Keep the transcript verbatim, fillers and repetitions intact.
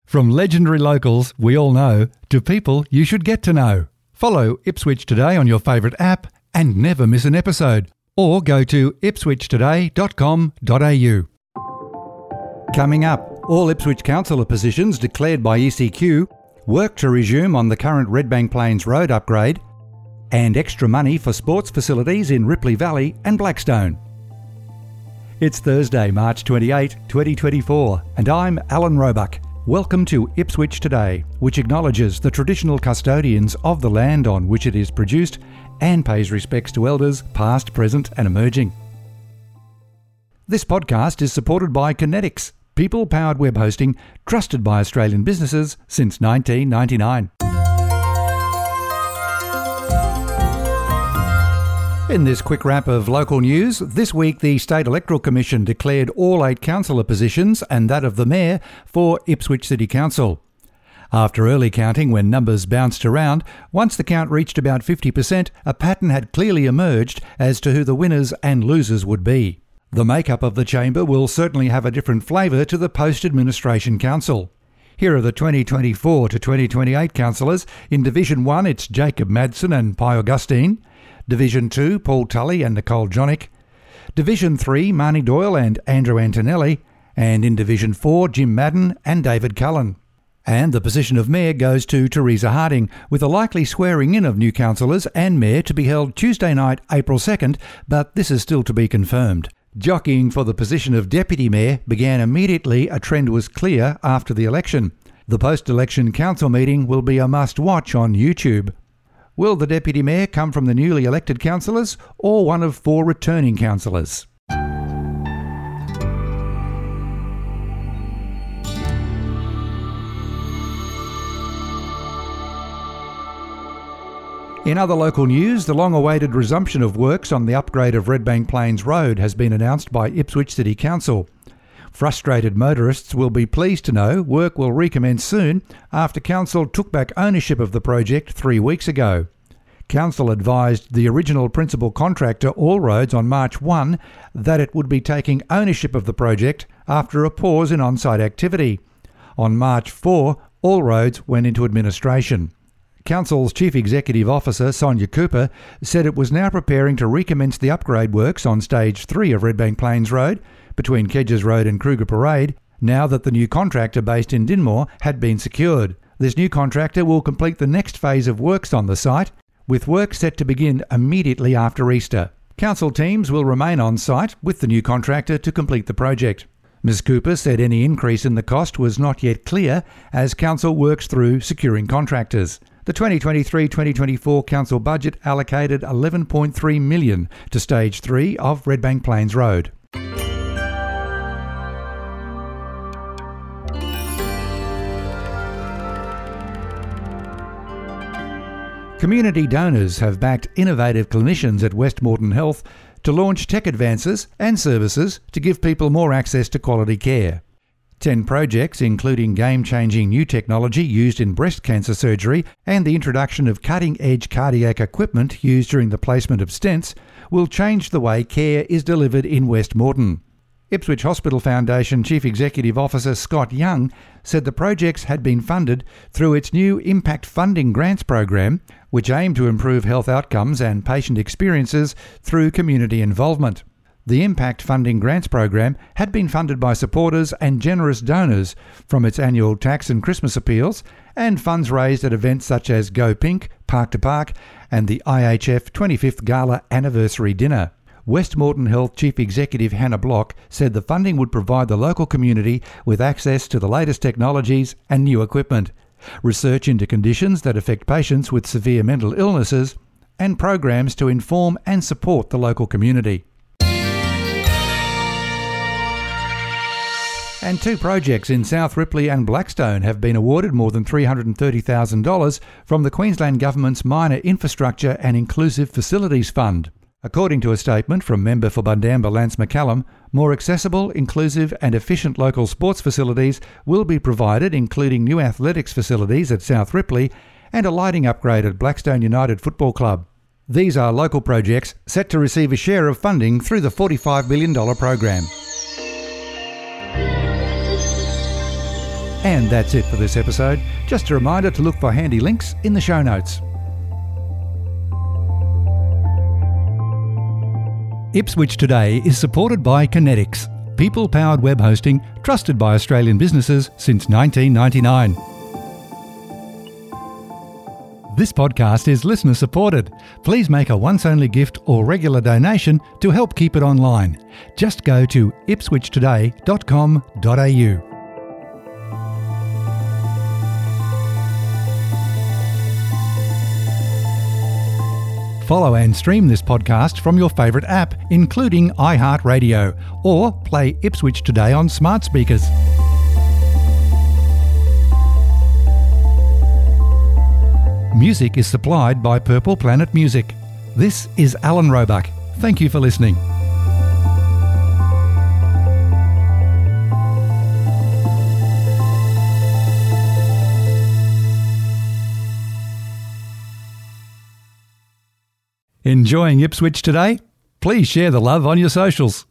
From legendary locals we all know to people you should get to know. Follow Ipswich Today on your favourite app and never miss an episode. Or go to ipswich today dot com dot a u. Coming up, all Ipswich councillor positions declared by E C Q, work to resume on the current Redbank Plains Road upgrade, and extra money for sports facilities in Ripley Valley and Blackstone. It's Thursday, March twenty-eighth, twenty twenty-four, and I'm Alan Roebuck. Welcome to Ipswich Today, which acknowledges the traditional custodians of the land on which it is produced and pays respects to elders past, present and emerging. This podcast is supported by Kinetics, people-powered web hosting trusted by Australian businesses since nineteen ninety-nine. In this quick wrap of local news, this week the State Electoral Commission declared all eight councillor positions and that of the Mayor for Ipswich City Council. After early counting when numbers bounced around, once the count reached about fifty percent, a pattern had clearly emerged as to who the winners and losers would be. The makeup of the chamber will certainly have a different flavour to the post-administration council. Here are the twenty twenty-four to twenty twenty-eight councillors. In Division one, it's Jacob Madsen and Pi Augustine. Division two, Paul Tully and Nicole Jonick. Division three, Marnie Doyle and Andrew Antonelli. And in Division four, Jim Madden and David Cullen. And the position of Mayor goes to Teresa Harding, with a likely swearing in of new councillors and Mayor to be held Tuesday night, April second, but this is still to be confirmed. Jockeying for the position of Deputy Mayor began immediately a trend was clear after the election. The post-election council meeting will be a must-watch on YouTube. Will the Deputy Mayor come from the newly elected councillors or one of four returning councillors? In other local news, the long-awaited resumption of works on the upgrade of Redbank Plains Road has been announced by Ipswich City Council. Frustrated motorists will be pleased to know work will recommence soon after Council took back ownership of the project three weeks ago. Council advised the original principal contractor, All Roads, on March first that it would be taking ownership of the project after a pause in on-site activity. On March fourth, All Roads went into administration. Council's Chief Executive Officer, Sonia Cooper, said it was now preparing to recommence the upgrade works on Stage three of Redbank Plains Road, between Kedges Road and Kruger Parade, now that the new contractor based in Dinmore had been secured. This new contractor will complete the next phase of works on the site, with work set to begin immediately after Easter. Council teams will remain on site with the new contractor to complete the project. Miz Cooper said any increase in the cost was not yet clear as Council works through securing contractors. The twenty twenty-three twenty twenty-four Council budget allocated eleven point three million dollars to Stage three of Redbank Plains Road. Community donors have backed innovative clinicians at Westmoreton Health to launch tech advances and services to give people more access to quality care. Ten projects, including game-changing new technology used in breast cancer surgery and the introduction of cutting-edge cardiac equipment used during the placement of stents, will change the way care is delivered in Westmoreton. Ipswich Hospital Foundation Chief Executive Officer Scott Young said the projects had been funded through its new Impact Funding Grants program, which aim to improve health outcomes and patient experiences through community involvement. The Impact Funding Grants program had been funded by supporters and generous donors from its annual tax and Christmas appeals and funds raised at events such as Go Pink, Park to Park and the I H F twenty-fifth Gala Anniversary Dinner. Westmoreton Health Chief Executive Hannah Block said the funding would provide the local community with access to the latest technologies and new equipment, research into conditions that affect patients with severe mental illnesses, and programs to inform and support the local community. And two projects in South Ripley and Blackstone have been awarded more than three hundred thirty thousand dollars from the Queensland Government's Minor Infrastructure and Inclusive Facilities Fund. According to a statement from member for Bundamba Lance McCallum, more accessible, inclusive and efficient local sports facilities will be provided, including new athletics facilities at South Ripley and a lighting upgrade at Blackstone United Football Club. These are local projects set to receive a share of funding through the forty-five million dollars program. And that's it for this episode. Just a reminder to look for handy links in the show notes. Ipswich Today is supported by Kinetics, people-powered web hosting trusted by Australian businesses since nineteen ninety-nine. This podcast is listener supported. Please make a once-only gift or regular donation to help keep it online. Just go to ipswich today dot com dot a u. Follow and stream this podcast from your favourite app, including iHeartRadio, or play Ipswich Today on smart speakers. Music is supplied by Purple Planet Music. This is Alan Roebuck. Thank you for listening. Enjoying Ipswich Today? Please share the love on your socials.